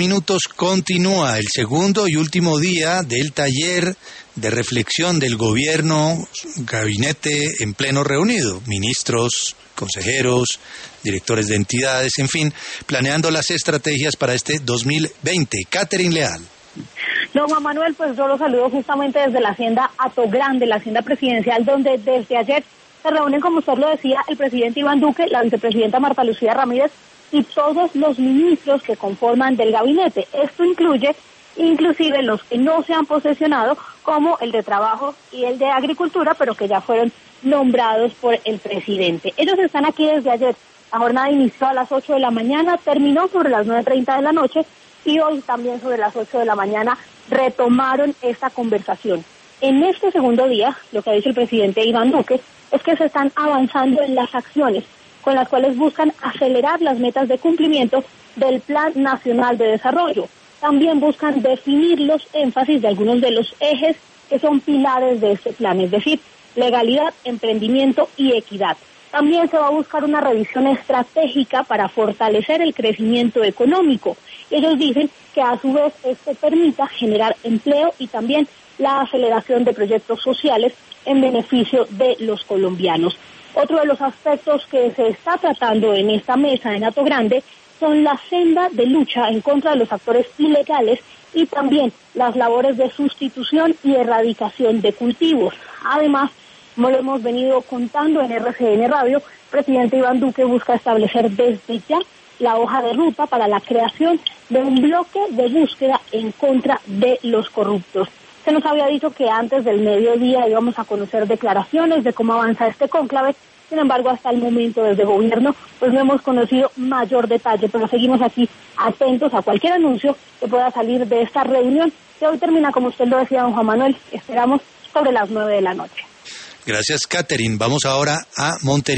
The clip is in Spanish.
Minutos continúa el segundo y último día del taller de reflexión del gobierno, gabinete en pleno reunido, ministros, consejeros, directores de entidades, en fin, planeando las estrategias para este 2020. Catherine Leal. No, Juan Manuel, pues yo lo saludo justamente desde la hacienda Atogrande, la hacienda presidencial, donde desde ayer se reúnen, como usted lo decía, el presidente Iván Duque, la vicepresidenta Marta Lucía Ramírez y todos los ministros que conforman del gabinete. Esto incluye inclusive los que no se han posesionado, como el de Trabajo y el de Agricultura, pero que ya fueron nombrados por el presidente. Ellos están aquí desde ayer. La jornada inició a las 8 de la mañana, terminó sobre las 9:30 de la noche y hoy también sobre las 8 de la mañana retomaron esta conversación. En este segundo día, lo que ha dicho el presidente Iván Duque es que se están avanzando en las acciones con las cuales buscan acelerar las metas de cumplimiento del Plan Nacional de Desarrollo. También buscan definir los énfasis de algunos de los ejes que son pilares de este plan, es decir, legalidad, emprendimiento y equidad. También se va a buscar una revisión estratégica para fortalecer el crecimiento económico. Ellos dicen que a su vez esto permita generar empleo y también la aceleración de proyectos sociales en beneficio de los colombianos. Otro de los aspectos que se está tratando en esta mesa en Atogrande son la senda de lucha en contra de los actores ilegales y también las labores de sustitución y erradicación de cultivos. Además, como lo hemos venido contando en RCN Radio, el presidente Iván Duque busca establecer desde ya la hoja de ruta para la creación de un bloque de búsqueda en contra de los corruptos. Se nos había dicho que antes del mediodía íbamos a conocer declaraciones de cómo avanza este cónclave. Sin embargo, hasta el momento desde gobierno pues no hemos conocido mayor detalle, pero seguimos aquí atentos a cualquier anuncio que pueda salir de esta reunión, que hoy termina, como usted lo decía, don Juan Manuel, esperamos sobre las 9 de la noche. Gracias, Catherine. Vamos ahora a Montería.